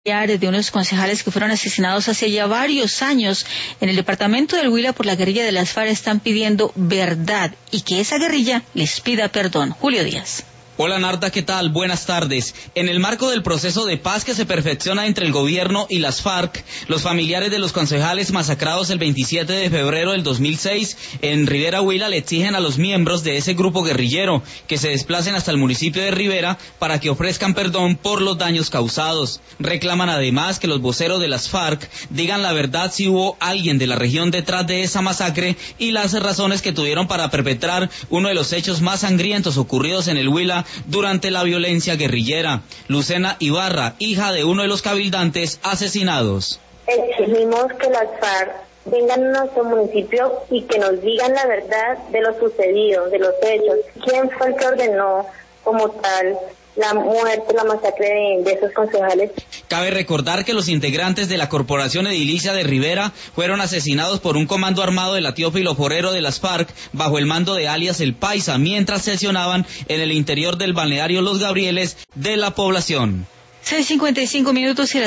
De unos concejales que fueron asesinados hace ya varios años en el departamento del Huila por la guerrilla de las FARC están pidiendo verdad y que esa guerrilla les pida perdón. Julio Díaz. Hola Narda, ¿qué tal? Buenas tardes. En el marco del proceso de paz que se perfecciona entre el gobierno y las FARC, los familiares de los concejales masacrados el 27 de febrero del 2006 en Rivera, Huila, le exigen a los miembros de ese grupo guerrillero que se desplacen hasta el municipio de Rivera para que ofrezcan perdón por los daños causados. Reclaman además que los voceros de las FARC digan la verdad si hubo alguien de la región detrás de esa masacre y las razones que tuvieron para perpetrar uno de los hechos más sangrientos ocurridos en el Huila durante la violencia guerrillera. Lucena Ibarra, hija de uno de los cabildantes asesinados. Exigimos que las FARC vengan a nuestro municipio y que nos digan la verdad de lo sucedido, de los hechos. ¿Quién fue el que ordenó como tal la muerte, la masacre de esos concejales? Cabe recordar que los integrantes de la Corporación Edilicia de Rivera fueron asesinados por un comando armado de la Teófilo Forero de las FARC bajo el mando de alias El Paisa, mientras sesionaban en el interior del balneario Los Gabrieles de la población. 6:55 y